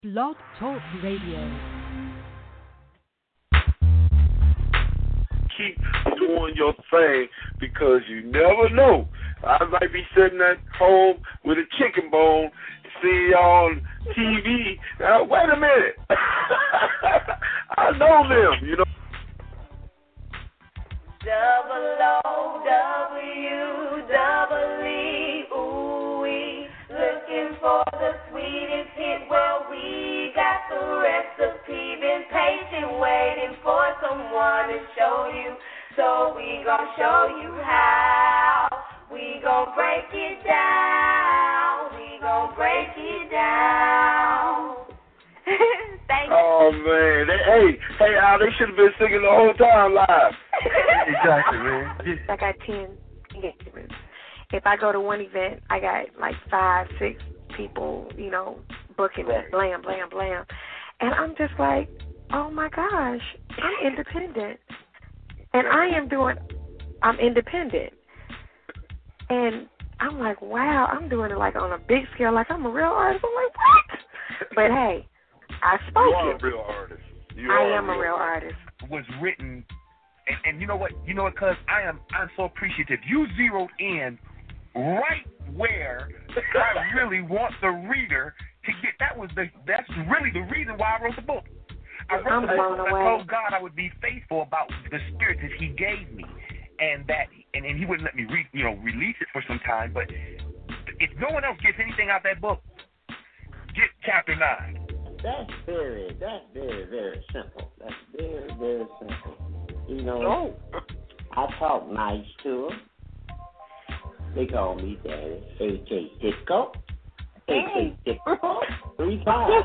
Blog Talk Radio. Keep doing your thing because you never know. I might be sitting at home with a chicken bone, see y'all on TV. Now, wait a minute. I know them, you know. WOWE, ooh-wee, looking for the sweetest hit. Well, we got the recipe, been patient, waiting for someone to show you. So we gon' show you how. We gon' break it down. We gon' break it down. Thank you. Oh, man. Hey, Al, they should have been singing the whole time live. Exactly, man. I got 10 engagement. If I go to one event, I got like 5, 6 people, booking me, blam, blam, blam. And I'm just like, oh, my gosh, I'm independent. And I'm independent. And I'm like, wow, I'm doing it like on a big scale, like I'm a real artist. I'm like, what? But hey, I spoke You are it. a real artist. I am a real artist. Was written, and you know what, cuz I'm so appreciative. You zeroed in right where I really want the reader to get. That's really the reason why I wrote the book. I wrote the book. I told God I would be faithful about the spirit that He gave me, and He wouldn't let me release it for some time. But if no one else gets anything out of that book, get chapter 9. That's very, very simple. That's very, very simple. I talk nice to them. They call me Daddy. A.K. Disco. A.K. Disco. 3 times.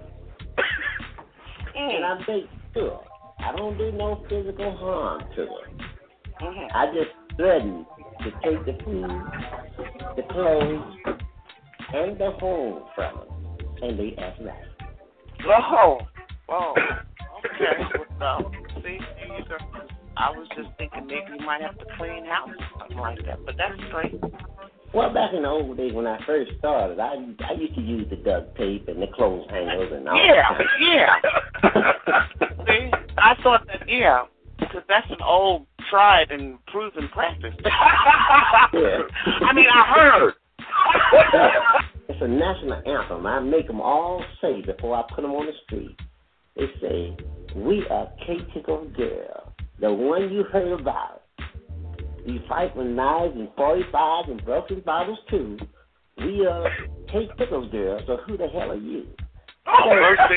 And I make sure I don't do no physical harm to them. I just threaten to take the food, the clothes, and the home from them. And they act right. Oh, okay. See, I was just thinking maybe you might have to clean house or something like that, but that's great. Well, back in the old days when I first started, I used to use the duct tape and the clothes hangers and all that. Yeah. See, I thought that, because that's an old, tried and proven practice. Yeah. I mean, I heard. It's a national anthem. I make them all say before I put them on the street. They say, we are K-Tickle Girl, the one you heard about. We fight with knives and 45s and broken bottles, too. We are K-Tickle Girl, so who the hell are you? Oh, mercy.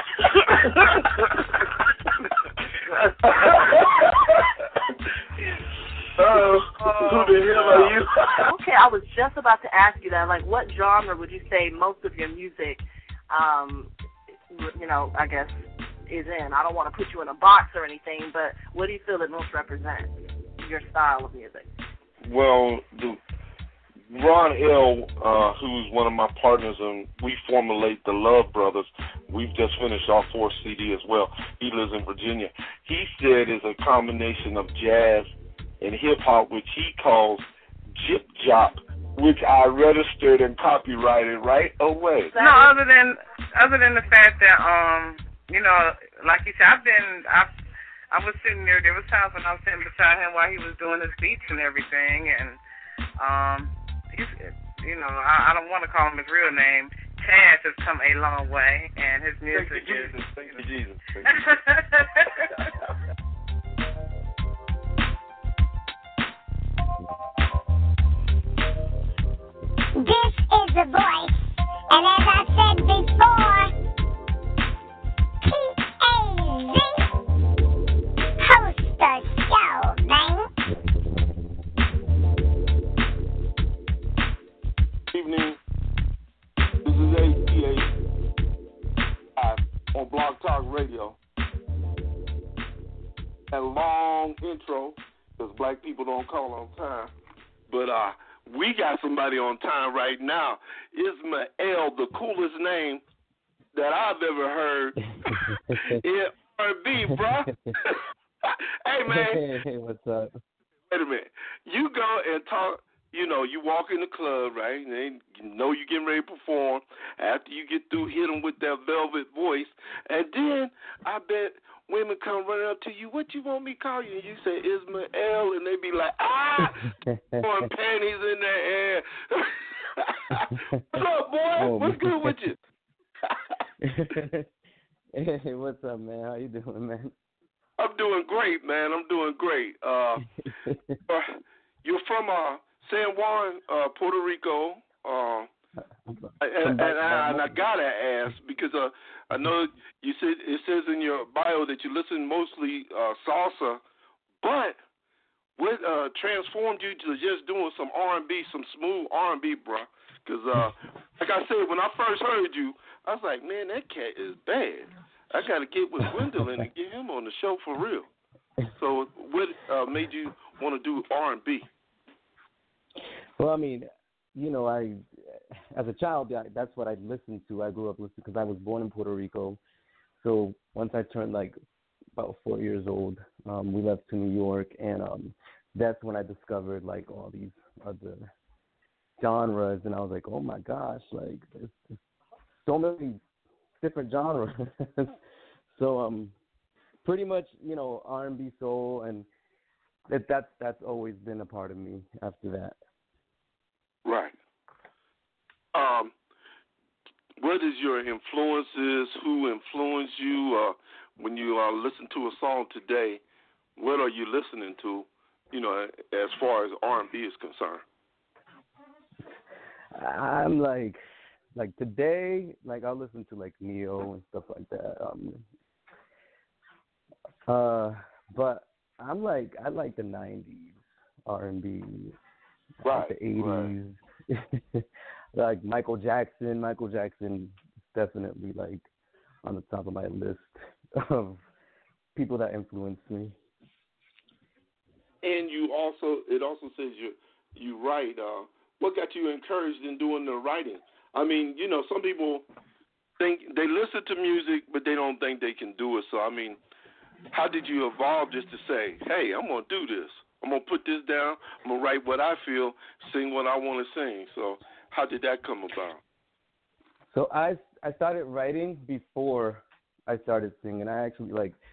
Who the hell are you? Okay, I was just about to ask you that. Like, what genre would you say most of your music, I guess, is in? I don't want to put you in a box or anything, but what do you feel it most represents, your style of music? Well, Ron L., who's one of my partners, and we formulate the Love Brothers. We've just finished our 4th CD as well. He lives in Virginia. He said it's a combination of jazz and hip-hop, which he calls Jip Jop, which I registered and copyrighted right away. No, other than the fact that, like you said, I was sitting there. There was times when I was sitting beside him while he was doing his beats and everything, and he's, I don't want to call him his real name. Taz has come a long way, and his music is. Thank you, Jesus. This is The Voice, and as I said before, T-A-Z, host the show, man. Good evening. This is ATA on Blog Talk Radio. A long intro, because black people don't call on time. But we got somebody on time right now. Ismael, the coolest name that I've ever heard in R&B, bro. Hey, man. Hey, what's up? Wait a minute. You go and talk you walk in the club, right, and they know you're getting ready to perform. After you get through, hit them with that velvet voice. And then I bet women come running up to you, what you want me to call you? And you say, Ismael, and they be like, throwing panties in their hair. What's up, boy? What's good with you? Hey, what's up, man? How you doing, man? I'm doing great, man. I'm doing great. You're from San Juan, Puerto Rico. And I gotta ask because I know you said it says in your bio that you listen mostly salsa, but what transformed you to just doing some R&B, some smooth R&B, bro? Because like I said, when I first heard you, I was like, man, that cat is bad. I gotta get with Gwendolyn and get him on the show for real. So what made you want to do R&B? Well, I mean, I as a child, that's what I listened to. I grew up listening because I was born in Puerto Rico. So once I turned like about 4 years old, we left to New York, and that's when I discovered like all these other genres, and I was like, oh my gosh, like there's so many different genres. So pretty much, R&B, soul, and that's always been a part of me after that. Right. What is your influences? Who influenced you? When you listen to a song today, what are you listening to? As far as R&B is concerned. I'm like today, like I'll listen to like Neo and stuff like that. But I like the '90s R&B, right? Like the '80s, right. Like Michael Jackson. Michael Jackson definitely like on the top of my list of people that influenced me. And it also says you write. What got you encouraged in doing the writing? I mean, some people think they listen to music, but they don't think they can do it. So, I mean, how did you evolve just to say, hey, I'm going to do this. I'm going to put this down. I'm going to write what I feel, sing what I want to sing. So how did that come about? So I started writing before I started singing. I actually,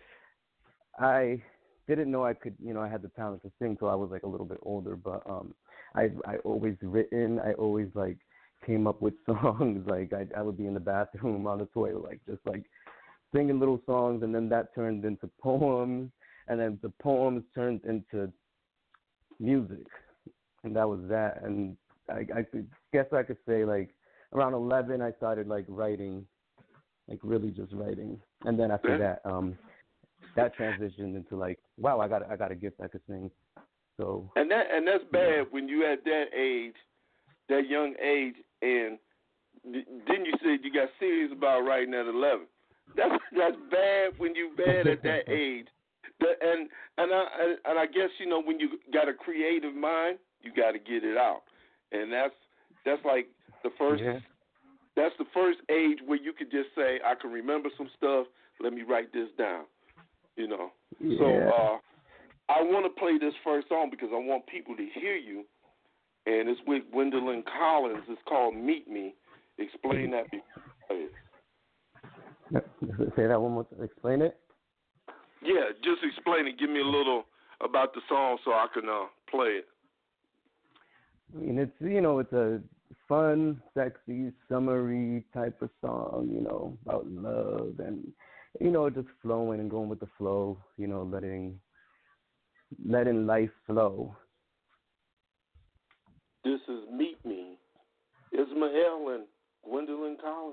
I didn't know I could, I had the talent to sing till I was, a little bit older. But I always written. I always, came up with songs. I would be in the bathroom on the toilet, just singing little songs, and then that turned into poems, and then the poems turned into music, and that was that. And I guess I could say around 11 I started writing, really just writing, and then after that that transitioned into wow, I got a gift, I could sing. So and that's bad when you at that age, that young age, and then you said you got serious about writing at 11. That's bad when you bad at that age. And I guess when you got a creative mind, you got to get it out, and that's like the first. Yeah. That's the first age where you could just say, I can remember some stuff. Let me write this down. Yeah. So I want to play this first song because I want people to hear you, and it's with Gwendolyn Collins. It's called "Meet Me." Explain that before. Say that one more time. Explain it. Yeah, just explain it. Give me a little about the song so I can play it. I mean, it's a fun, sexy, summery type of song, about love and, just flowing and going with the flow, letting life flow. This is Meet Me. Ismael and Gwendolyn Collins.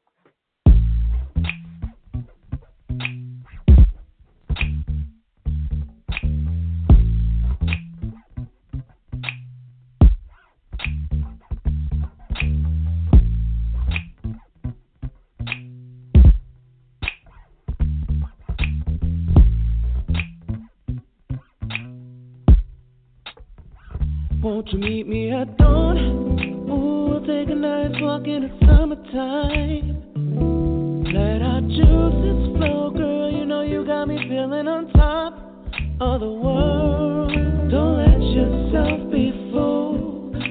Won't you meet me at dawn? Ooh, we'll take a nice walk in the summertime. Let our juices flow, girl. You got me feeling on top of the world. Don't let yourself be fooled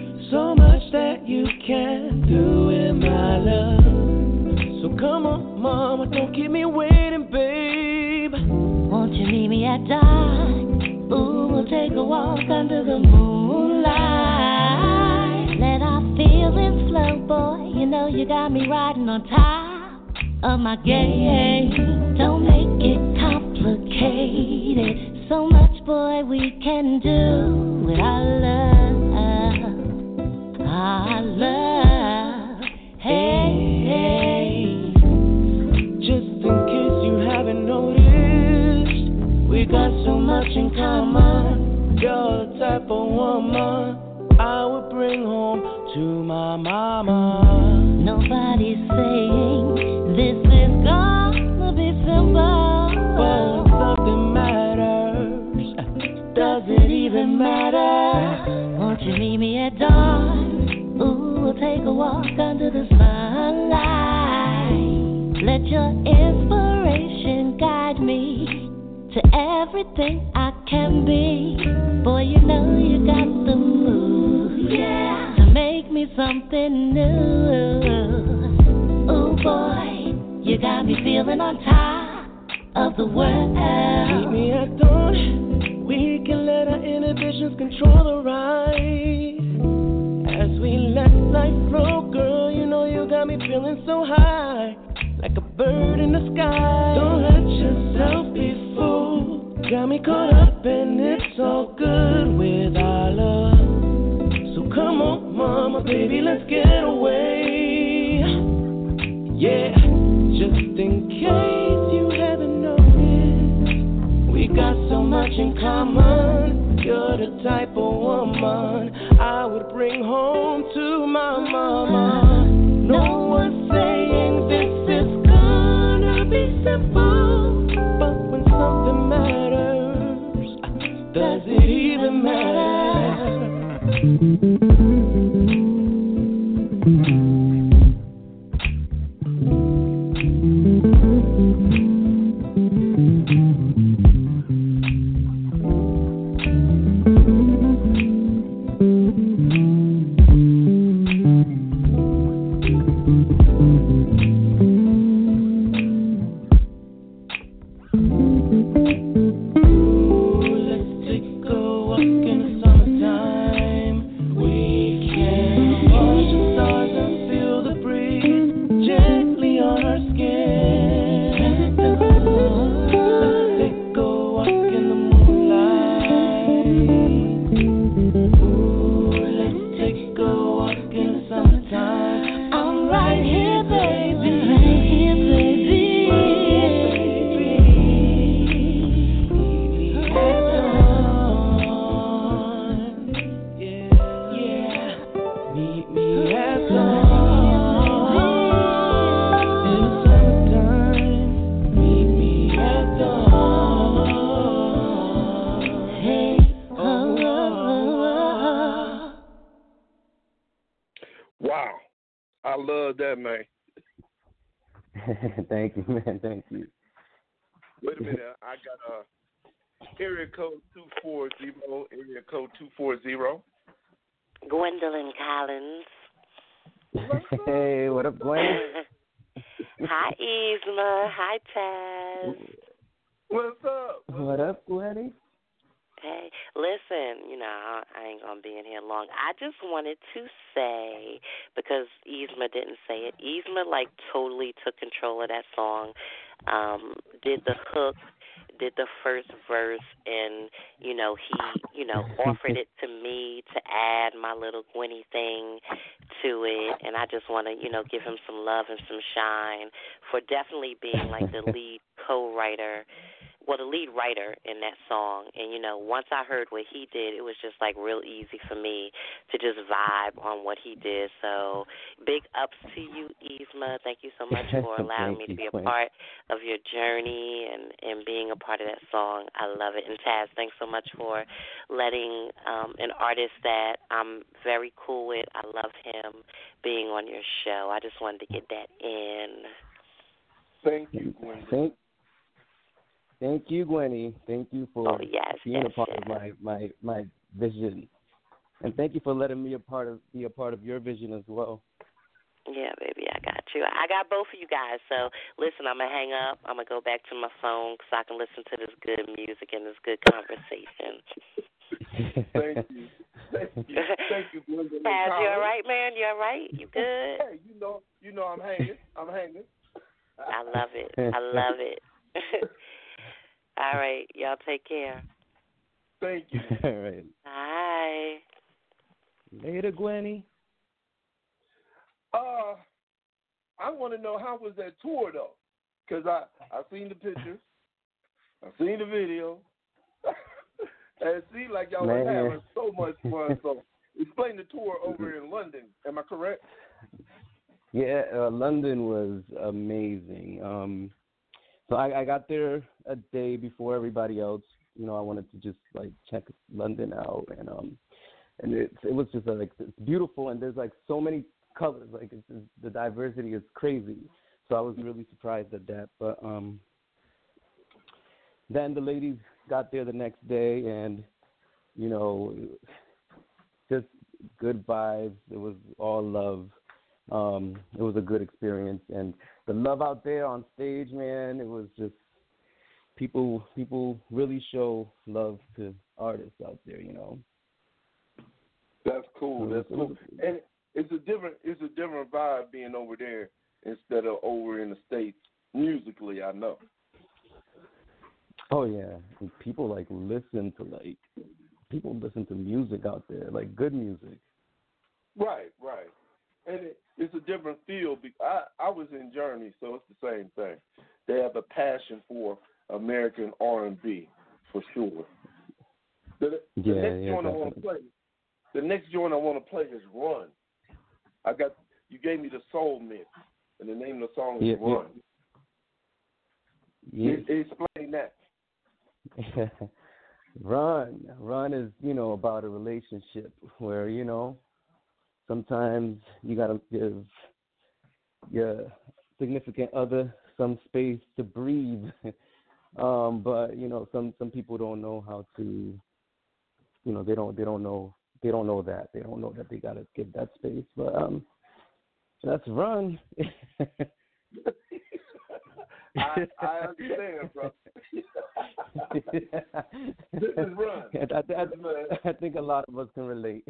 mama, don't keep me waiting, babe. Won't you meet me at dawn? Ooh, we'll take a walk under the moonlight. Let our feelings flow, boy. You know you got me riding on top of my game. Don't make it complicated. So much, boy, we can do with our love. Our love. Hey. Just in case you haven't noticed, we got so much in common. You're the type of woman I would bring home to my mama. Nobody's saying this is gonna be simple, but something matters. Does it even matter? Won't you meet me at dawn? Ooh, we'll take a walk under the sunlight. Let your inspiration guide me to everything I can be. Boy, you know you got the move, yeah, to make me something new. Ooh, boy, you got me feeling on top of the world. Meet me at dawn. We can let our inhibitions control the ride. As we let life flow, girl, you know you got me feeling so high, like a bird in the sky. Don't let yourself be fooled. Got me caught up and it's all good with our love. So come on, mama, baby, let's get away. Yeah, just in case you haven't noticed, we got so much in common. You're the type of woman I would bring home to my mama. No one's saying this is gonna be simple, but when something matters, does it even matter? Thank you, man. Thank you. Wait a minute. I got area code 240. Area code 240. Gwendolyn Collins. Hey, what up, Gwen? Hi, Yzma. Hi, Taz. What's up? What up, Gwenny? Hey, listen, you know, I ain't going to be in here long. I just wanted to say, because Yzma didn't say it, Yzma, like, totally took control of that song, did the hook, did the first verse, and, you know, he, you know, offered it to me to add my little Gwenny thing to it, and I just want to, you know, give him some love and some shine for definitely being, like, the lead co-writer, well, the lead writer in that song. And, you know, once I heard what he did, it was just, like, real easy for me to just vibe on what he did. So big ups to you, Yzma. Thank you so much for allowing me to be a part of your journey and being a part of that song. I love it. And, Taz, thanks so much for letting an artist that I'm very cool with, I love him, being on your show. I just wanted to get that in. Thank you, Gwen. Thank you, Gwenny. Thank you for being a part of my vision, and thank you for letting me be a part of your vision as well. Yeah, baby, I got you. I got both of you guys. So, listen, I'm going to hang up. I'm going to go back to my phone so I can listen to this good music and this good conversation. Thank you. Thank you, Gwendolyn. Paz, you all right, man? You all right? You good? Hey, you know I'm hanging. I love it. I love it. All right. Y'all take care. Thank you. All right. Bye. Later, Gwenny. I want to know, how was that tour, though? Because I seen the pictures. I seen the video. And it seemed like y'all were having so much fun. So explain the tour over in London. Am I correct? Yeah, London was amazing. So I got there a day before everybody else. You know, I wanted to just like check London out, and it was just like it's beautiful, and there's like so many colors. Like the diversity is crazy. So I was really surprised at that. But then the ladies got there the next day, and you know, just good vibes. It was all love. It was a good experience, and the love out there on stage, man. It was just people really show love to artists out there. You know. That's cool. That's cool. And it's a different vibe being over there instead of over in the States musically. I know. Oh yeah, and people listen to music out there, like good music. Right. And it's a different feel. I was in Germany, so it's the same thing. They have a passion for American R&B, for sure. The next joint I want to play is Run. You gave me the soul mix, and the name of the song is Run. Yeah. Explain that. Run is, about a relationship where, sometimes you got to give your significant other some space to breathe. But, some people don't know how to, they don't know that. They don't know that they got to give that space. But that's Run. I understand, bro. This is Run. I think a lot of us can relate.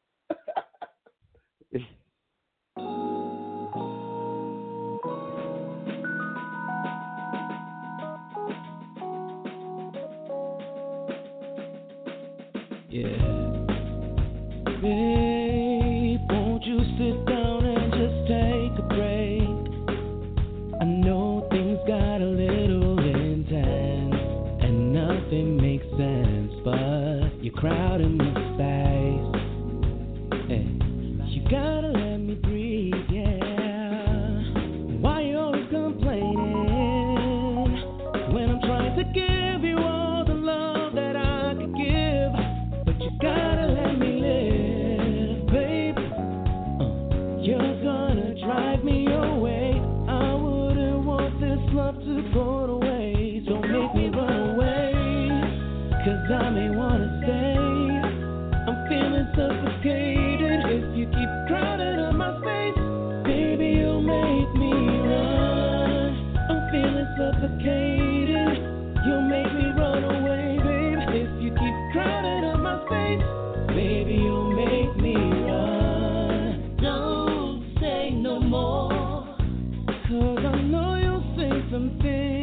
Babe, won't you sit down and just take a break? I know things got a little intense and nothing makes sense, but you're crowding my space. Hey, you gotta let me breathe, yeah. Why you always complaining when I'm trying to give you all the love that I could give? But you gotta let me live, babe. You're gonna drive me away. I wouldn't want this love to go to waste. Don't make me run away, 'cause I may wanna stay. I'm feeling suffocated. If you keep crowding up my space, baby, you'll make me run. I'm feeling suffocated. You'll make me run away, babe. If you keep crowding up my space, baby, you'll make me run. Don't say no more, 'cause I know you'll say something.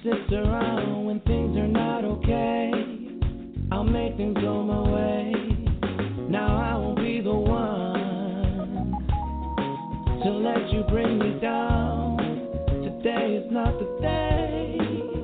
sit around when things are not okay. I'll make things go my way. Now I won't be the one to let you bring me down. Today is not the day.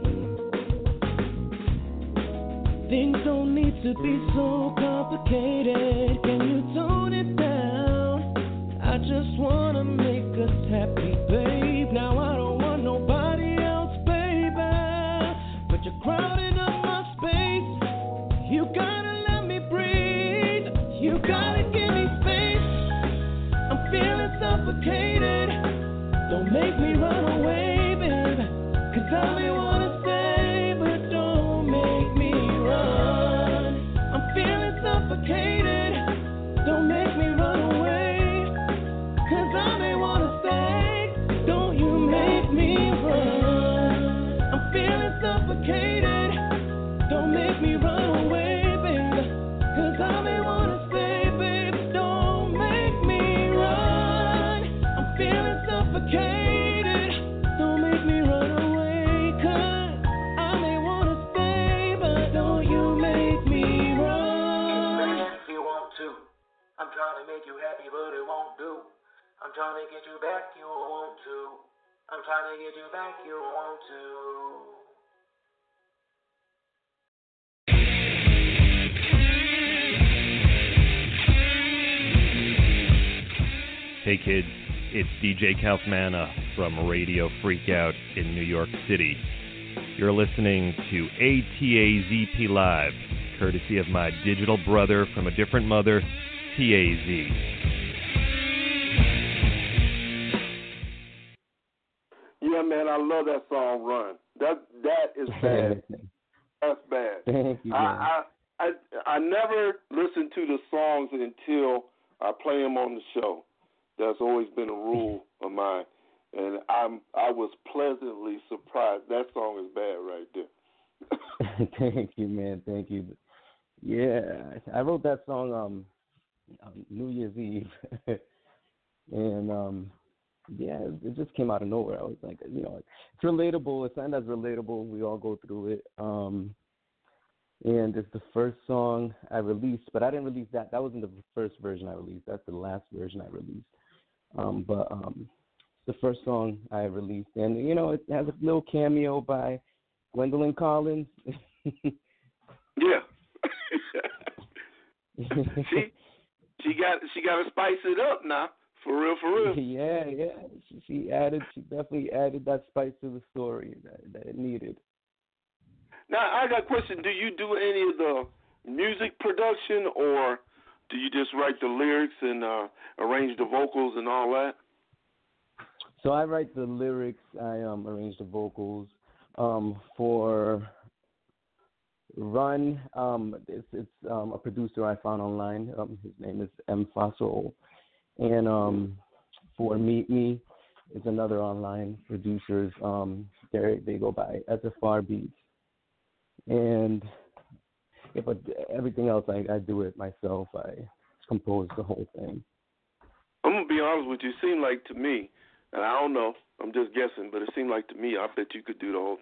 Things don't need to be so complicated. Can you tone it down? I just wanna make us happy, babe. Now I don't want nobody else, baby. But you're crowding up my space. You gotta let me breathe. You gotta give me space. I'm feeling suffocated. Don't make me run away, baby. 'Cause I may wanna stay, but don't make me run. I'm feeling suffocated. Don't make me run away. 'Cause I may wanna stay. Don't you make me run. I'm feeling suffocated. Don't make me run away, baby. 'Cause I may wanna stay, baby. Don't make me run. I'm feeling suffocated. Don't make me run away. 'Cause I may wanna stay, but don't you make me run. If you want to, I'm trying to make you happy, but it won't do. I'm trying to get you back, you won't want to. I'm trying to get you back, you won't want to. Hey kids, it's DJ Kaufmana from Radio Freakout in New York City. You're listening to ATAZP Live, courtesy of my digital brother from a different mother, TAZ. Yeah, man, I love that song, Run. That is bad. That's bad. Thank you, man. I never listen to the songs until I play them on the show. That's always been a rule of mine, and I was pleasantly surprised. That song is bad right there. Thank you, man. Thank you. Yeah, I wrote that song on New Year's Eve, and yeah, it just came out of nowhere. I was like, it's relatable. It's something that's relatable. We all go through it. And it's the first song I released, but I didn't release that. That wasn't the first version I released. That's the last version I released. But it's the first song I released, and it has a little cameo by Gwendolyn Collins. Yeah. she got to spice it up now. For real. Yeah. She definitely added that spice to the story that it needed. Now, I got a question. Do you do any of the music production, or do you just write the lyrics and arrange the vocals and all that? So I write the lyrics. I arrange the vocals. For Run, it's a producer I found online. His name is M. Fossil. And for Meet Me, it's another online producers. They go by SFR Beats. And but everything else I do it myself. I compose the whole thing. I'm gonna be honest with you. It seemed like to me, and I don't know, I'm just guessing, but it seemed like to me, I bet you could do the whole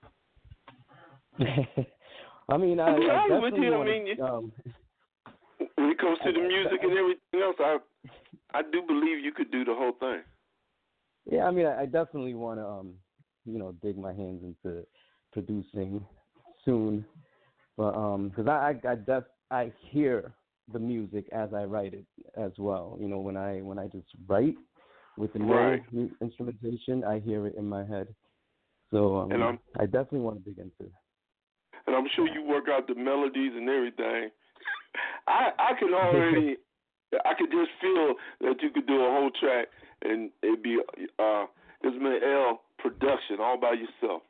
thing. I mean, I with you. When it comes to the music and everything else, I do believe you could do the whole thing. Yeah, I mean, I definitely want to, dig my hands into producing soon, but because I hear the music as I write it as well. When I just write with no instrumentation, I hear it in my head. So I definitely want to dig into it. And I'm sure you work out the melodies and everything. I can already, I could just feel that you could do a whole track and it'd be Ismail L production all by yourself.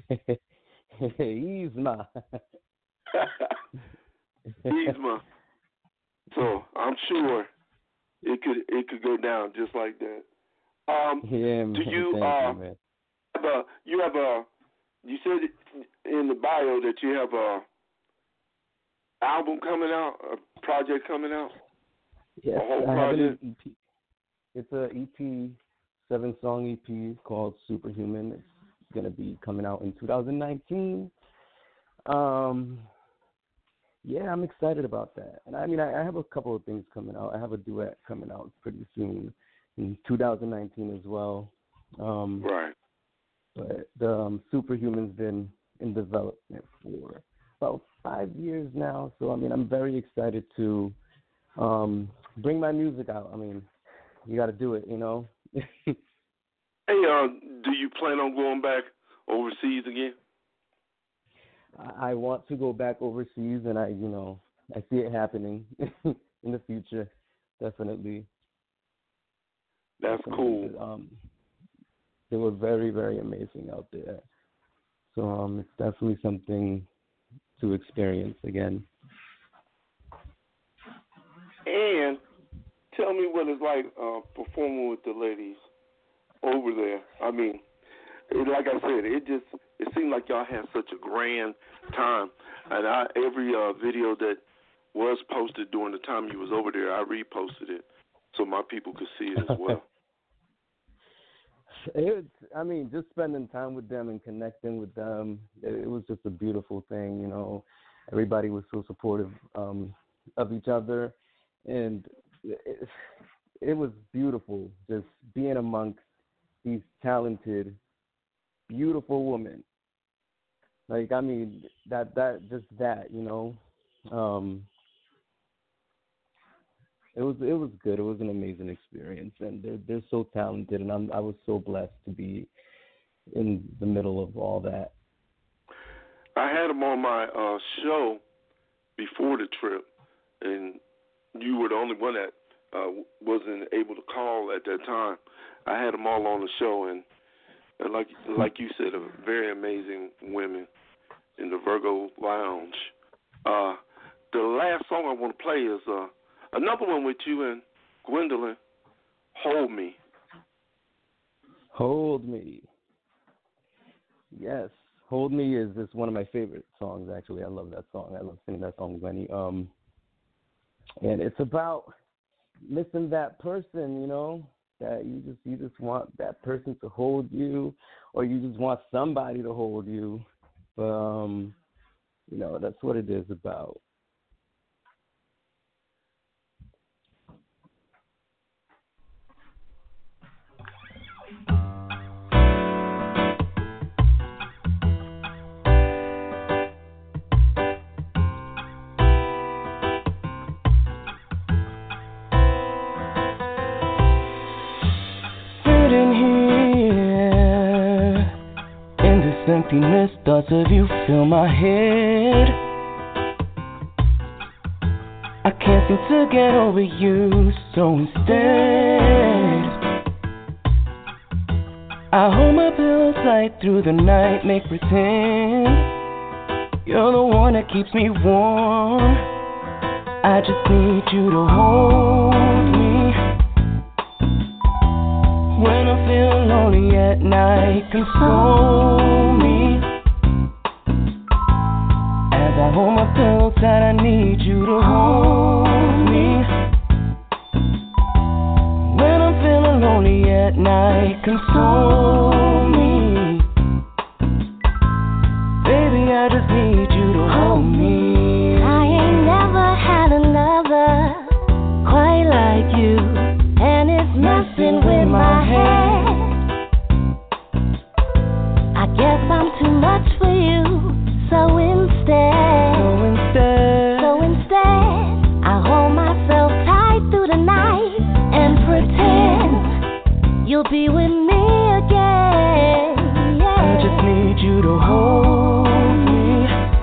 Yzma. Yzma. So I'm sure it could go down just like that. Yeah, man. Do you you said in the bio that you have a album coming out, a project coming out? Yes, a whole I have project? an EP. It's an EP, 7-song EP called Superhuman. It's gonna be coming out in 2019. Yeah, I'm excited about that. And I mean, I have a couple of things coming out. I have a duet coming out pretty soon in 2019 as well. Right. But the Superhuman's been in development for about 5 years now. So, I mean, I'm very excited to bring my music out. I mean, you got to do it, you know. Hey, do you plan on going back overseas again? I want to go back overseas, and I see it happening in the future, definitely. That's definitely. cool. They were very, very amazing out there. So it's definitely something to experience again. And tell me what it's like performing with the ladies over there. I mean, like I said, it seemed like y'all had such a grand time. And every video that was posted during the time you was over there, I reposted it so my people could see it as well. Just spending time with them and connecting with them, it was just a beautiful thing, you know. Everybody was so supportive of each other, and it was beautiful just being amongst these talented, beautiful women. Like, I mean, that you know. It was good. It was an amazing experience, and they're so talented, and I was so blessed to be in the middle of all that. I had them on my show before the trip, and you were the only one that wasn't able to call at that time. I had them all on the show, and like you said, very amazing women in the Virgo Lounge. The last song I want to play is another one with you and Gwendolyn, Hold Me. Hold Me. Yes, Hold Me is one of my favorite songs, actually. I love that song. I love singing that song, Gwenny. And it's about missing that person, you know, that you just want that person to hold you, or you just want somebody to hold you. But, you know, that's what it is about. Emptiness, thoughts of you fill my head. I can't seem to get over you, so instead I hold my pillow tight through the night, make pretend you're the one that keeps me warm. I just need you to hold me when I feel lonely at night. Console me as I hold my pillow tight. I need you to hold me when I'm feeling lonely at night. Console me, baby, I just need you to hold me. I ain't never had another quite like you, and it's messing with my head. I guess I'm too much for you, so instead I hold myself tight through the night and pretend you'll be with me again. Yeah. I just need you to hold me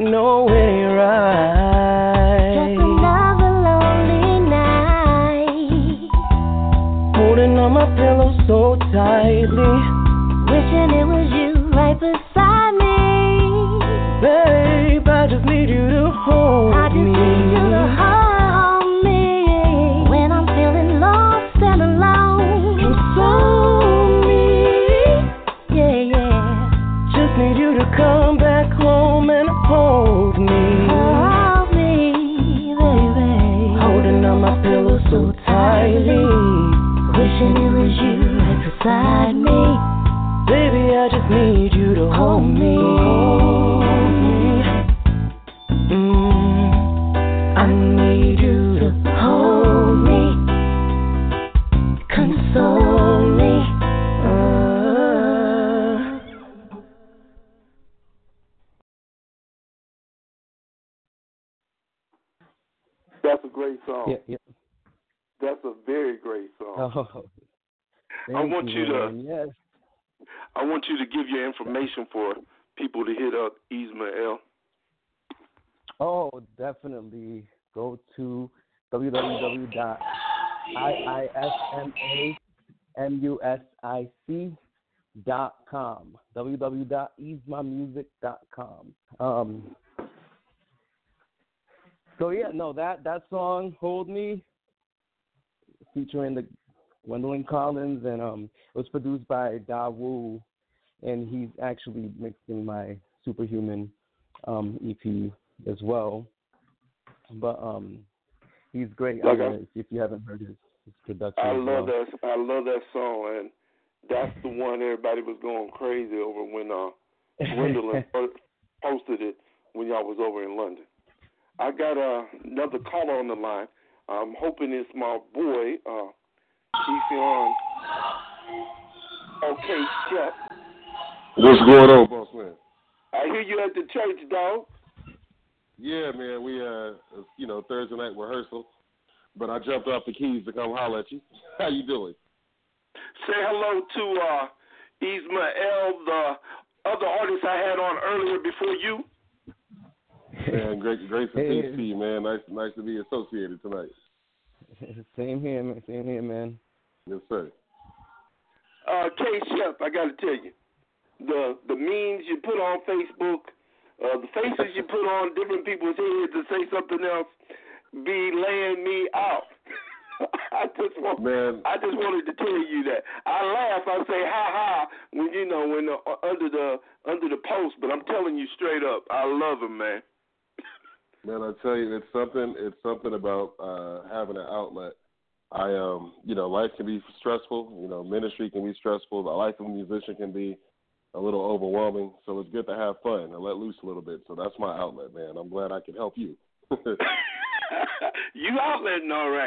no way right. Just another lonely night. Holding on my pillow so tightly. Wishing it was you right beside me. Babe, I just need you to hold me. I just need you to hold me. When I'm feeling lost and alone. Console me. Yeah, yeah. Just need you to come back home and hold me. Hold me, baby. Holding on my pillow so tightly. Wishing it was you right beside me. Baby, I just need you to hold me. Hold me. I need you to hold me. Console me. That's a great song. Yeah, yeah. That's a very great song. Oh, I want you to. Yes. I want you to give your information for people to hit up Ismael. Oh, definitely. Go to www.iismamusic.com. www.easeMymusic.com. So yeah, no, that song, Hold Me, featuring the Gwendolyn Collins, and it was produced by Da Wu, and he's actually mixing my Superhuman EP as well. But he's great. If you haven't heard his production, I love that song, and that's the one everybody was going crazy over when Gwendolyn posted it when y'all was over in London. I got another caller on the line. I'm hoping it's my boy, Keyshawn. Okay, Chef. What's going on, boss man? I hear you at the church, dog. Yeah, man. We Thursday night rehearsal, but I jumped off the keys to come holler at you. How you doing? Say hello to Ismael, the other artist I had on earlier before you. Man, great to see you, man. Nice to be associated tonight. Same here, man. Yes, sir. K-Chef, I got to tell you, the memes you put on Facebook, the faces you put on different people's heads to say something else, be laying me out. I just wanted to tell you that. I laugh, I say ha ha when under the post, but I'm telling you straight up, I love him, man. Man, I tell you, it's something about having an outlet. Life can be stressful. Ministry can be stressful. The life of a musician can be a little overwhelming. So it's good to have fun and let loose a little bit. So that's my outlet, man. I'm glad I could help you. You outletting all right.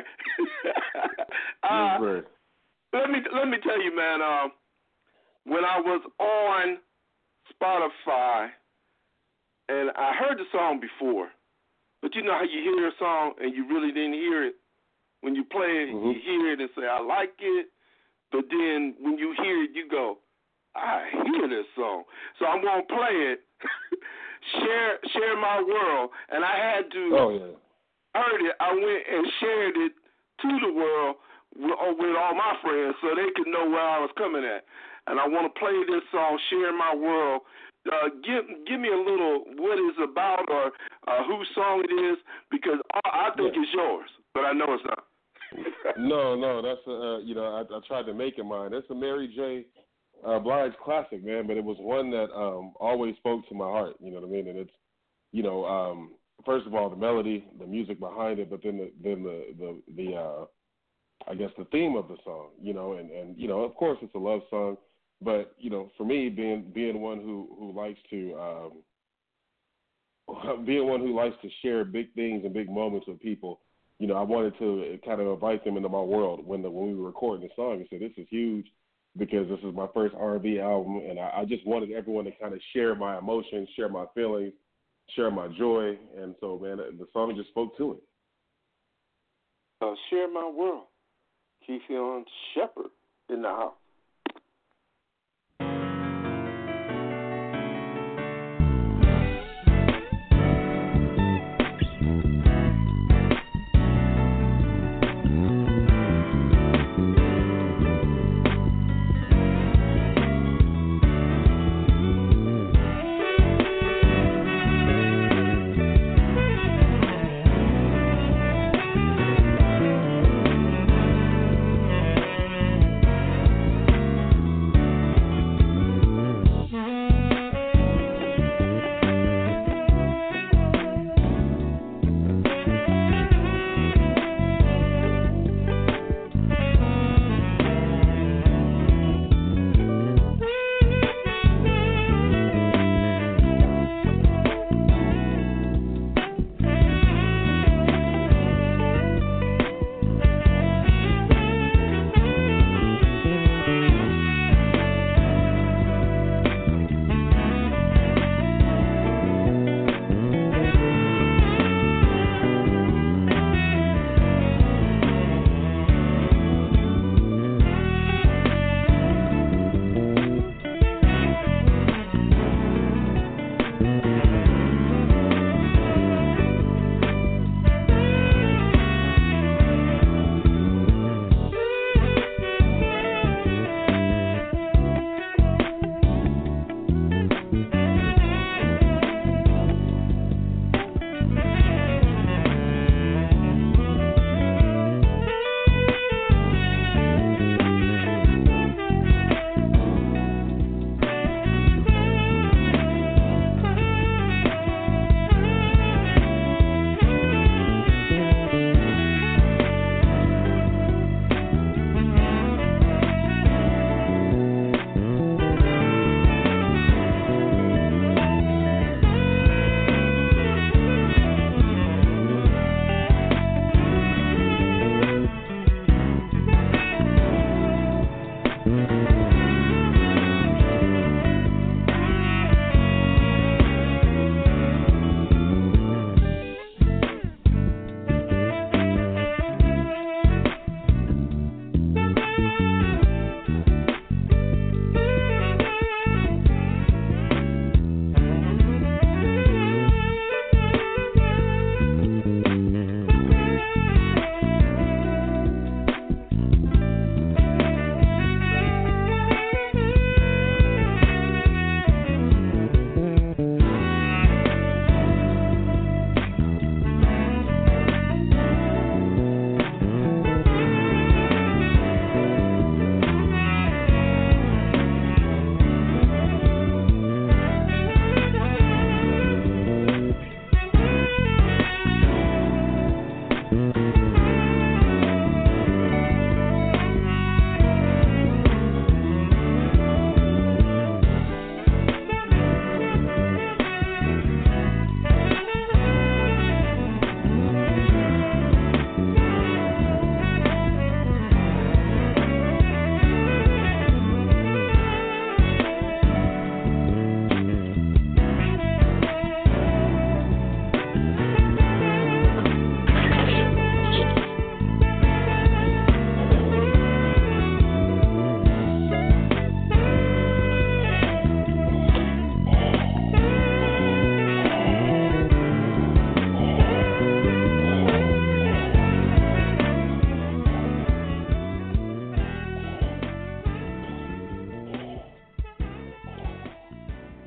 Let me tell you, man. When I was on Spotify, and I heard the song before, but you know how you hear a song and you really didn't hear it. When you play it, you hear it and say, I like it. But then when you hear it, you go, I hear this song. So I'm going to play it, Share My World. And I had to, heard it, I went and shared it to the world with all my friends so they could know where I was coming at. And I want to play this song, Share My World. Give me a little what it's about or whose song it is, because I think it's yours, but I know it's not. No, that's I tried to make it mine. It's a Mary J. Blige classic, man, but it was one that always spoke to my heart. You know what I mean? And it's first of all the melody, the music behind it, but then the I guess the theme of the song. And of course it's a love song. But for me, being one who likes to share big things and big moments with people, I wanted to kind of invite them into my world when we were recording the song. I said, this is huge because this is my first R&B album, and I just wanted everyone to kind of share my emotions, share my feelings, share my joy, and so man, the song just spoke to it. Share My World. Keyshawn Shepherd in the house.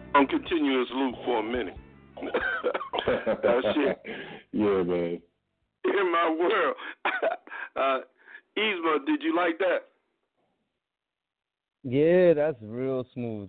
on continuous loop for a minute. That shit. Yeah, man. In my world. Yzma, did you like that? Yeah, that's real smooth.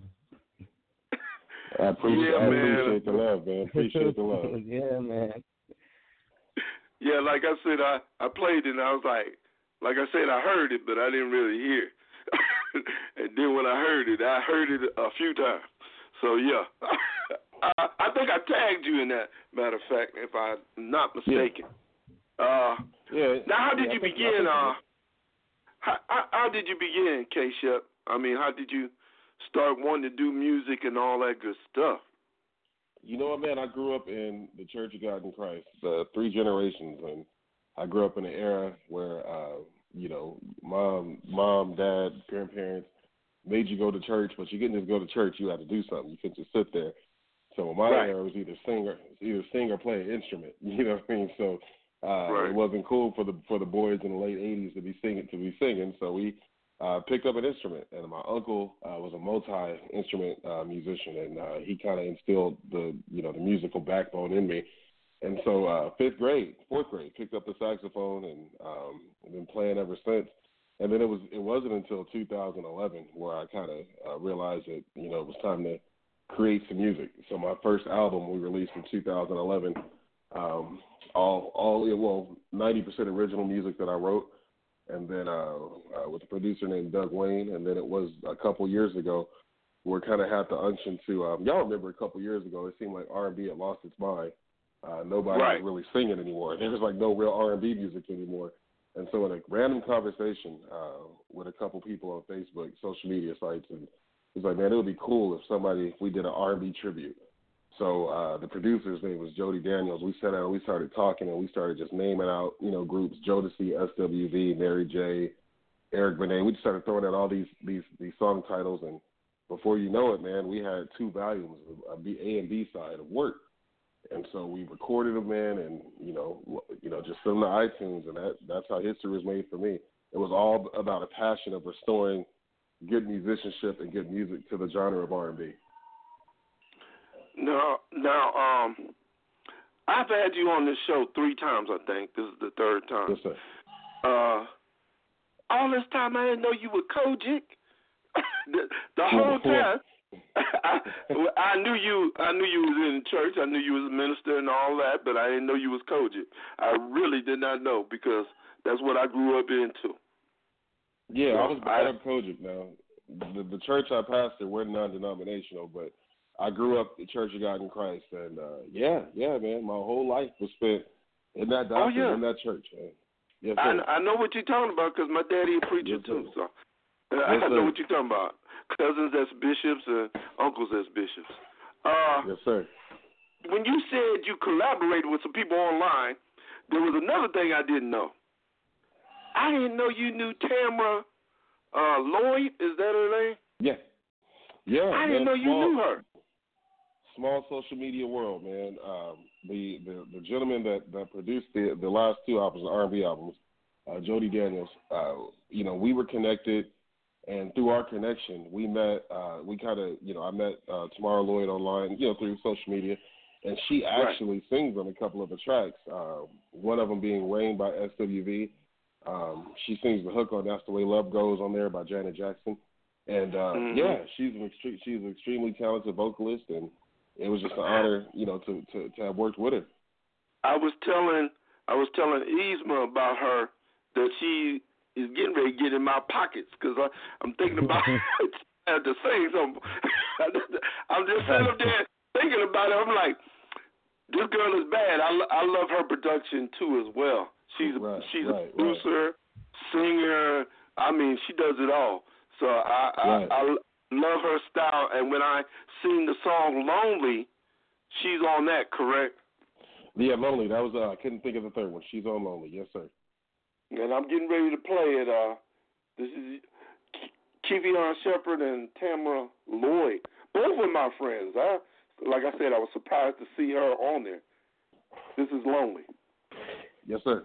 I appreciate the love, man. Appreciate the love. Yeah, man. Yeah, like I said, I played it and I was like I said, I heard it, but I didn't really hear it. And then when I heard it a few times. So, yeah. I think I tagged you in that, matter of fact, if I'm not mistaken. Yeah. Now, how did you begin? How did you begin, K-Shep? I mean, how did you start wanting to do music and all that good stuff? You know what, man? I grew up in the Church of God in Christ, 3 generations, and I grew up in an era where, mom, dad, grandparents made you go to church, but you couldn't just go to church. You had to do something. You couldn't just sit there. So in my era, it was either sing or play an instrument. You know what I mean? So it wasn't cool for the boys in the late '80s to be singing. So we picked up an instrument, and my uncle was a multi-instrument musician, and he kind of instilled the musical backbone in me. And so 4th grade, picked up the saxophone and been playing ever since. And then it wasn't until 2011 where I kind of realized that it was time to create some music. So my first album we released in 2011, all 90% original music that I wrote. And then with a producer named Doug Wayne, and then it was a couple years ago where kind of had the unction to, y'all remember a couple years ago, it seemed like R&B had lost its mind. Nobody was really singing anymore. There was like no real R&B music anymore. And so in a random conversation with a couple people on Facebook, social media sites, and it was like, man, it would be cool if we did an R&B tribute. So the producer's name was Jody Daniels. We sat down, we started talking, and we started just naming out, groups: Jodeci, SWV, Mary J, Eric Benet. We just started throwing out all these song titles, and before you know it, man, we had 2 volumes of A and B side of work. And so we recorded them, man, and just put them to iTunes, and that's how history was made for me. It was all about a passion of restoring good musicianship and good music to the genre of R&B. Now, I've had you on this show 3 times, I think. This is the 3rd time. Yes, sir. All this time I didn't know you were Kojic. the whole time. I knew you was in church. I knew you was a minister and all that, but I didn't know you was Kojic. I really did not know, because that's what I grew up into. Yeah, I was brought up Kojic. Now, the church I pastored, we're non-denominational, but I grew up the Church of God in Christ, and yeah, man, my whole life was spent in that doctrine, in that church, man. Yes, I know what you're talking about, because my daddy a preacher too, so I know what you're talking about. Cousins as bishops and uncles as bishops. Yes, sir. When you said you collaborated with some people online, there was another thing I didn't know. I didn't know you knew Tamara Lloyd. Is that her name? Yeah. I didn't know you knew her. Small social media world, man. The gentleman that produced the last 2 albums, the R&B albums, Jody Daniels. We were connected. And through our connection, we met. I met Tamara Lloyd online, through social media, and she actually sings on a couple of the tracks. One of them being "Rain" by SWV. She sings the hook on "That's the Way Love Goes" on there by Janet Jackson. And she's an extremely talented vocalist, and it was just an honor, to have worked with her. I was telling Yzma about her that she is getting ready to get in my pockets, because I'm thinking about I have to sing something. I'm just sitting up there thinking about it. I'm like, this girl is bad. I love her production too as well. She's a producer, singer. I mean, she does it all. So I love her style. And when I sing the song "Lonely," she's on that, correct? Yeah, "Lonely." That was I couldn't think of the third one. She's on "Lonely." Yes, sir. And I'm getting ready to play it. This is Kevion Shepherd and Tamara Lloyd. Both of my friends. Like I said, I was surprised to see her on there. This is "Lonely." Yes, sir.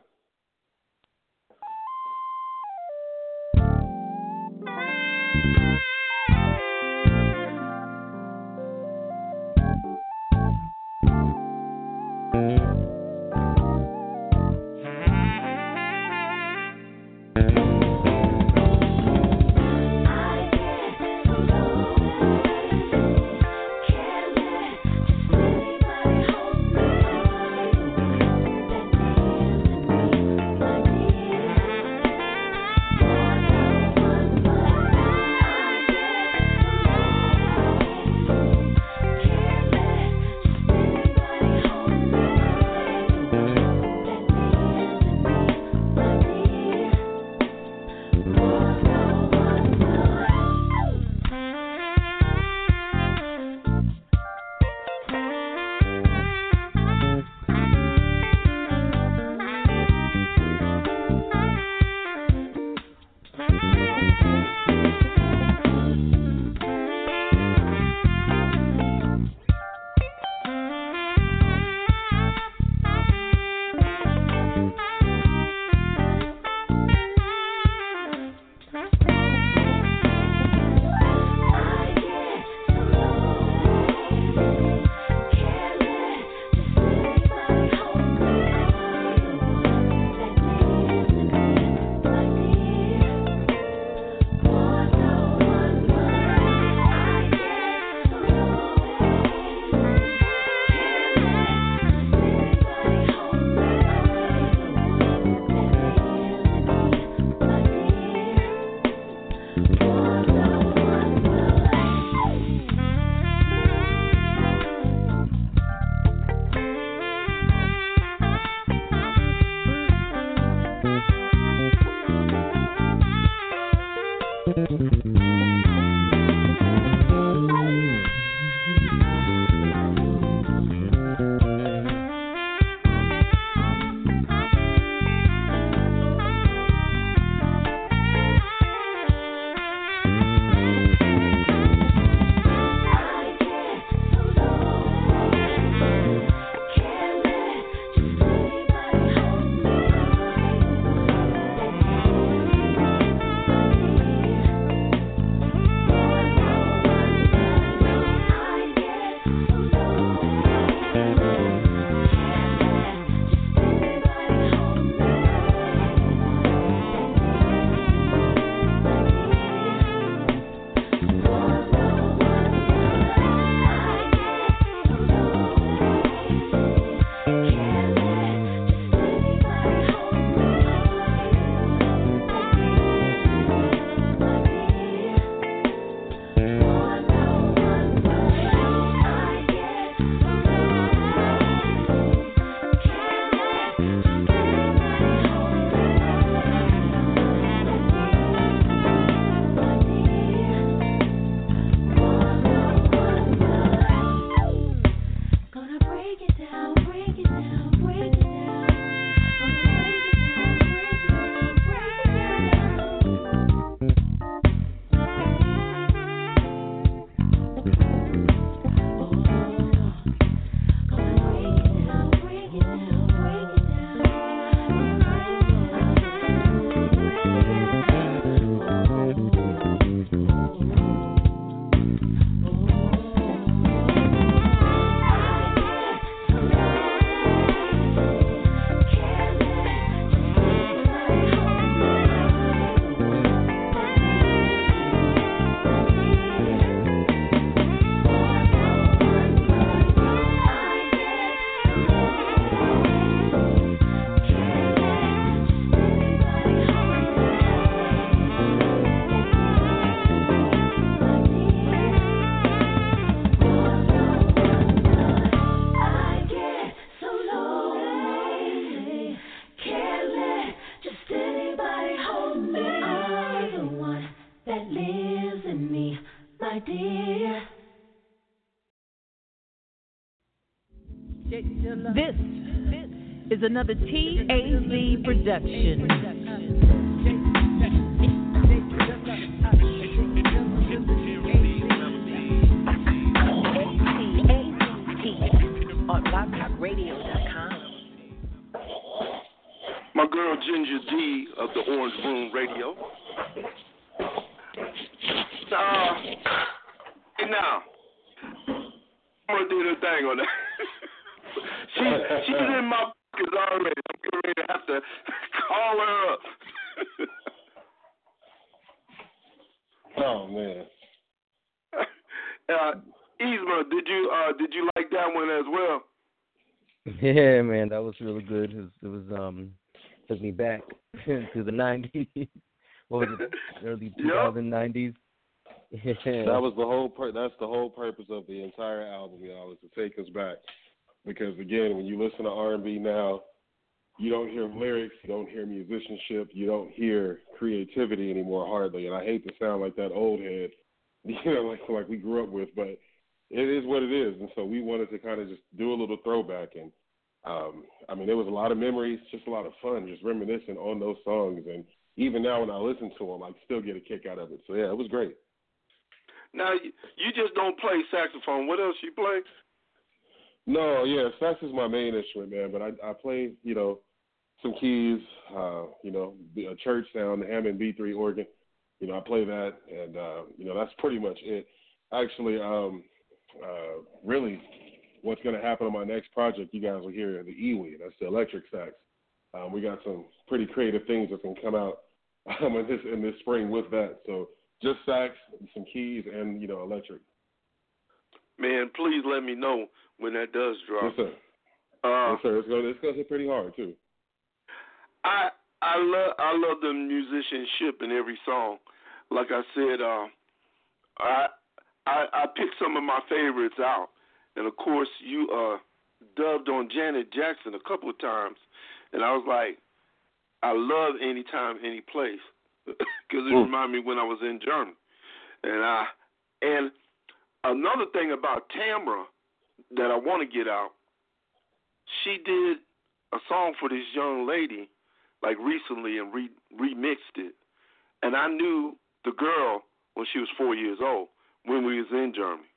This is another TAZ production. On BlogTalkRadio.com. My girl Ginger D of the Orange Room Radio. Now, I'm gonna do the thing on that. She's in my pockets already. I'm getting ready to have to call her up. Oh man. Yzma, did you like that one as well? Yeah, man, that was really good. It was took me back to the 90s. What was it? Early 2090s. Yeah. That was the whole. That's the whole purpose of the entire album, y'all, is to take us back. Because again, when you listen to R&B now, you don't hear lyrics, you don't hear musicianship, you don't hear creativity anymore hardly. And I hate to sound like that old head, like we grew up with, but it is what it is. And so we wanted to kind of just do a little throwback. And I mean, there was a lot of memories, just a lot of fun, just reminiscing on those songs. And even now when I listen to them, I still get a kick out of it. So yeah, it was great. Now, you just don't play saxophone. What else you play? No, yeah, sax is my main instrument, man. But I play, some keys, a church sound, the Hammond B3 organ. I play that, and, that's pretty much it. Actually, really, what's going to happen on my next project, you guys will hear the EWI. That's the electric sax. We got some pretty creative things that can come out in this spring with that. So just sax, some keys, and, electric. Man, please let me know when that does drop. Yes, sir. Yes, sir. It's going to hit pretty hard, too. I love the musicianship in every song. Like I said, I picked some of my favorites out. And, of course, you dubbed on Janet Jackson a couple of times. And I was like, I love Anytime, Any Place. Because it reminded me when I was in Germany. And another thing about Tamra that I want to get out, she did a song for this young lady, like recently, and remixed it. And I knew the girl when she was 4 years old, when we was in Germany.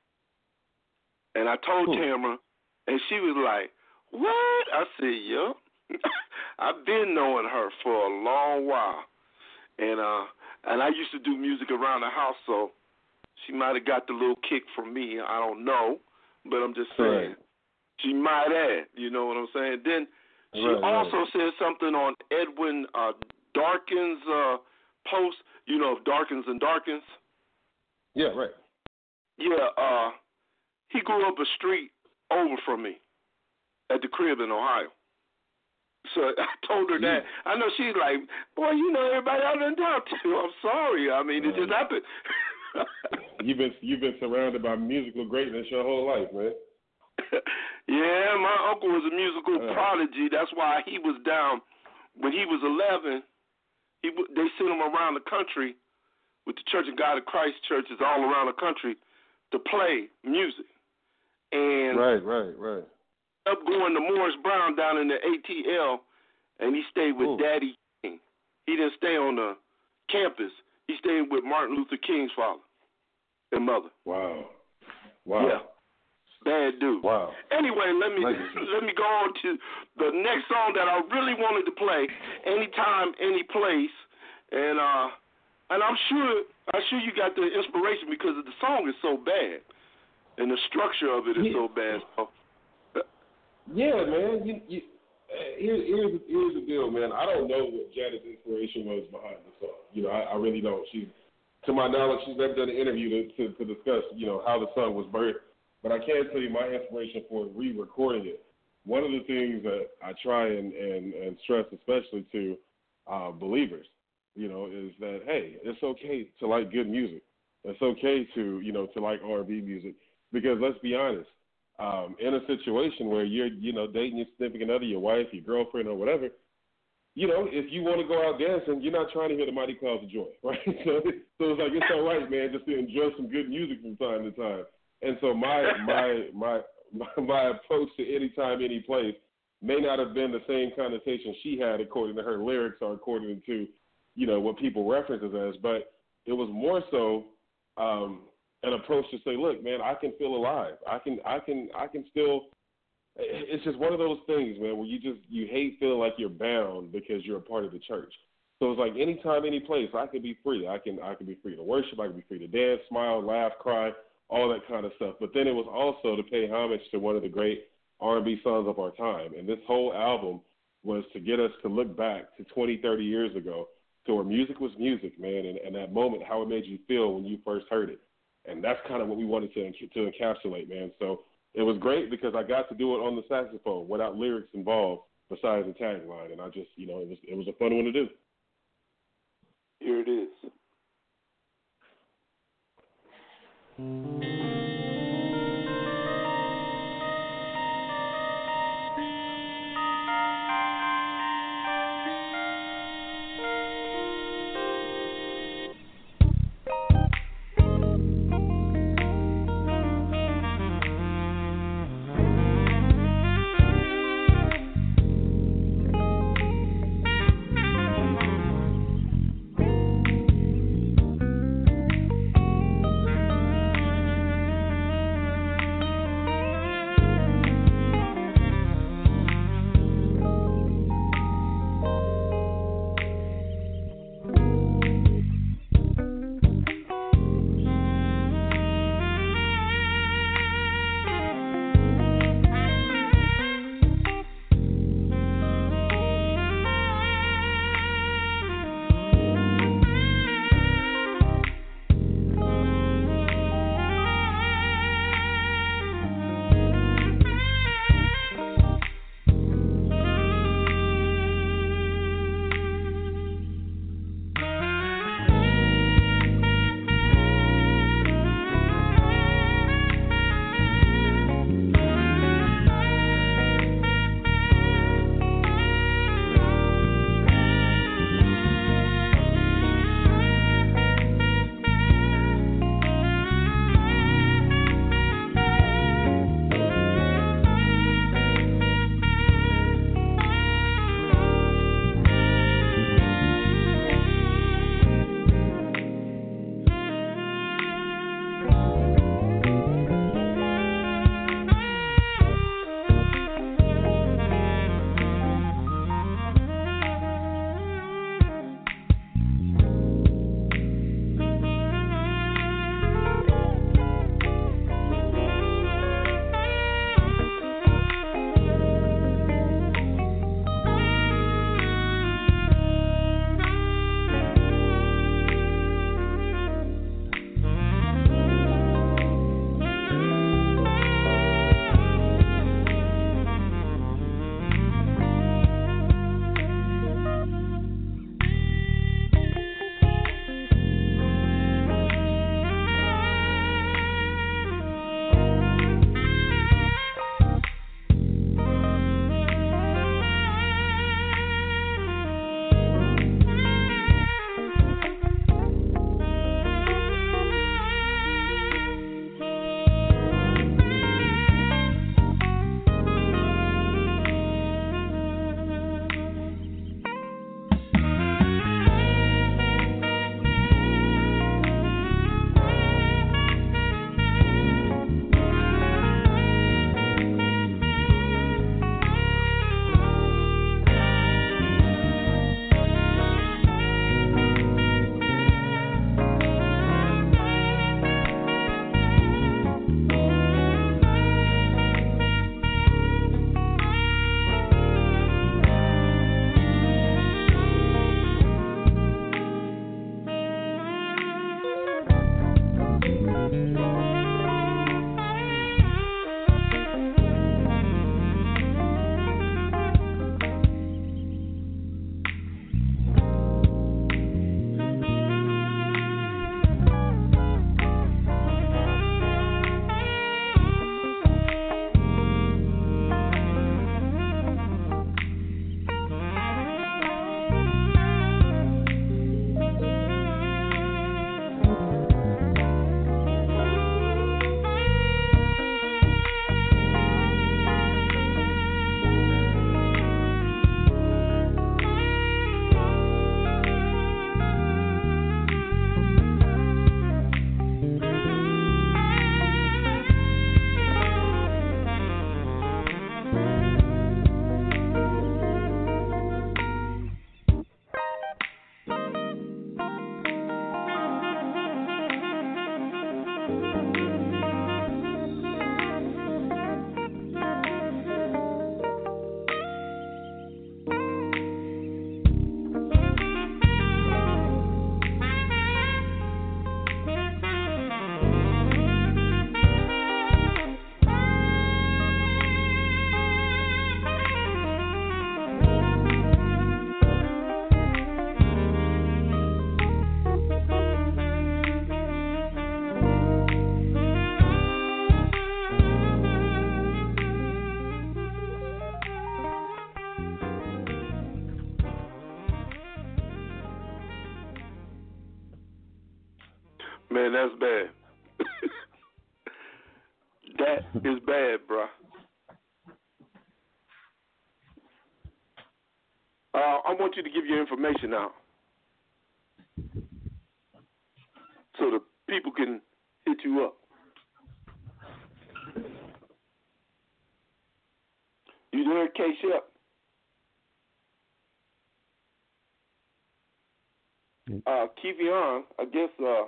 And I told Tamra, and she was like, what? I said, yeah. I've been knowing her for a long while. And I used to do music around the house, so she might have got the little kick from me. I don't know, but I'm just saying. Right. She might have, you know what I'm saying? Then she also said something on Edwin Darkins' post, of Darkins and Darkins. Yeah, right. Yeah, he grew up a street over from me at the crib in Ohio. So I told her that. I know she's like, boy, everybody I done talked to. I'm sorry. I mean, it just happened. You've been surrounded by musical greatness your whole life, man. Yeah, my uncle was a musical prodigy. That's why he was down when he was 11. They sent him around the country with the Church of God of Christ churches all around the country to play music. And right. Up going to Morris Brown down in the ATL, and he stayed with Daddy King. He didn't stay on the campus. He stayed with Martin Luther King's father and mother. Wow. Yeah. Bad dude. Wow. Anyway, let me go on to the next song that I really wanted to play, Anytime, Any Place, and I'm sure you got the inspiration because the song is so bad, and the structure of it is so bad. So. Yeah, man. Here's the deal, man. I don't know what Janet's inspiration was behind the song. I really don't. To my knowledge, she's never done an interview to discuss, how the song was birthed. But I can tell you my inspiration for re-recording it. One of the things that I try and stress, especially to believers, is that, hey, it's okay to like good music. It's okay to like R&B music, because let's be honest, in a situation where you're, dating your significant other, your wife, your girlfriend, or whatever, if you want to go out dancing, you're not trying to hear the Mighty Clouds of Joy, right? So it's like, it's all right, man, just to enjoy some good music from time to time. And so my my approach to Anytime, Any Place may not have been the same connotation she had according to her lyrics or according to, what people reference it as, but it was more so an approach to say, look, man, I can feel alive. I can still. It's just one of those things, man, where you hate feeling like you're bound because you're a part of the church. So it's like anytime, any place, I can be free. I can be free to worship. I can be free to dance, smile, laugh, cry, all that kind of stuff. But then it was also to pay homage to one of the great R&B songs of our time. And this whole album was to get us to look back to 20, 30 years ago to where music was music, man, and that moment, how it made you feel when you first heard it. And that's kind of what we wanted to encapsulate, man. So it was great because I got to do it on the saxophone without lyrics involved besides the tagline. And I just, it was a fun one to do. Here it is. that's bad. That is bad, bro. I want you to give your information out so the people can hit you up. You there, K-Shep? Kevion, I guess,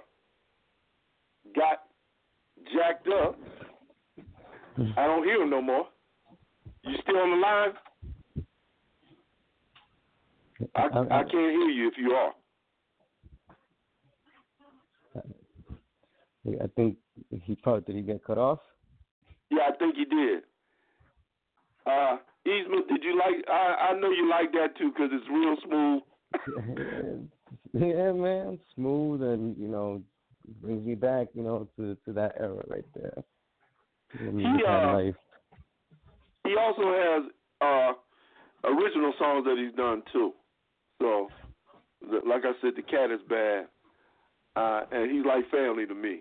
got jacked up. I don't hear him no more. You still on the line? I can't hear you if you are. I think did he get cut off? Yeah, I think he did. Eastman, did you like? I know you like that too because it's real smooth. Yeah, man, smooth and brings me back, to that era right there. He also has original songs that he's done too. So, like I said, the cat is bad, and he's like family to me.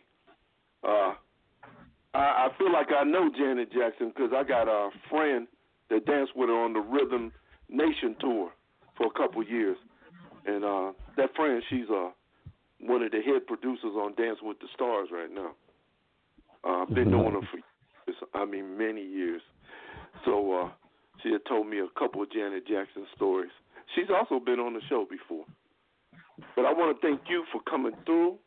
I feel like I know Janet Jackson because I got a friend that danced with her on the Rhythm Nation tour for a couple of years. And that friend, she's one of the head producers on Dancing with the Stars right now. I've been knowing her for, many years. So she had told me a couple of Janet Jackson stories. She's also been on the show before. But I want to thank you for coming through,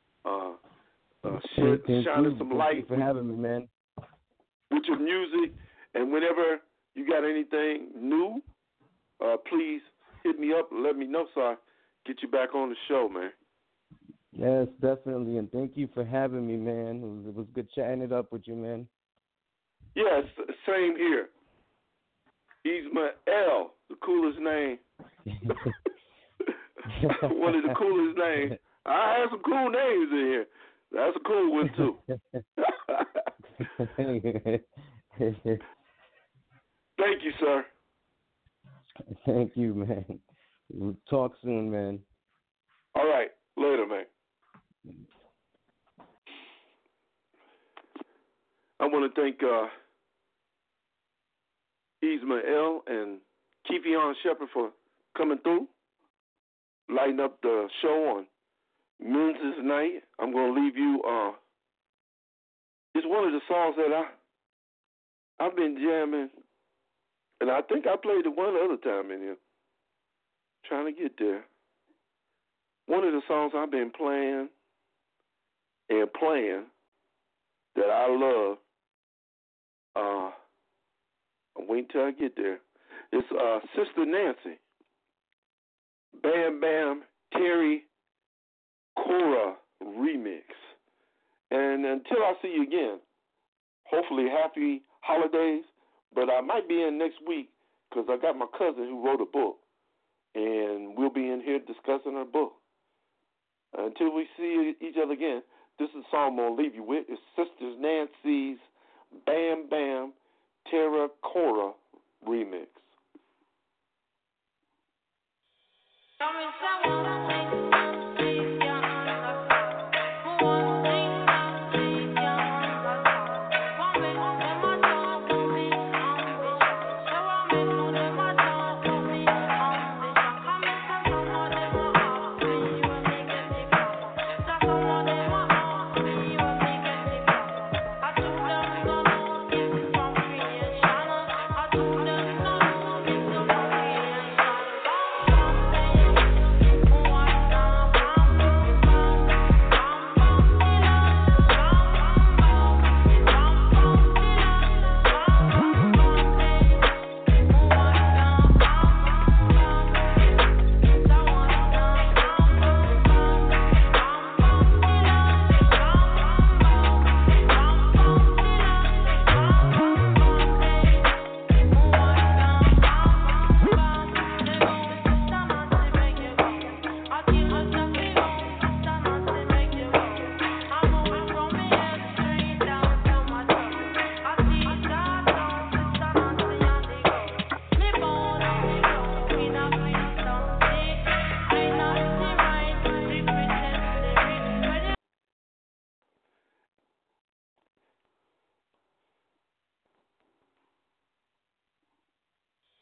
shining some light. Thank you for having me, man. With your music. And whenever you got anything new, please hit me up and let me know so I get you back on the show, man. Yes, definitely. And thank you for having me, man. It was good chatting it up with you, man. Yes, same here. Ismael, the coolest name. One of the coolest names. I have some cool names in here. That's a cool one, too. Thank you, sir. Thank you, man. We'll talk soon, man. All right. Later, man. I want to thank Ismael and Kevion Shepherd for coming through, lighting up the show on Men's Night. I'm going to leave you. It's one of the songs that I've been jamming, and I think I played it one other time in here. Trying to get there. One of the songs I've been playing that I love. Wait till I get there. It's Sister Nancy. Bam Bam Terry Cora remix. And until I see you again, hopefully happy holidays. But I might be in next week because I got my cousin who wrote a book. And we'll be in here discussing her book. Until we see each other again, this is the song I'm going to leave you with. It's Sister Nancy's Bam Bam Terra Cora remix.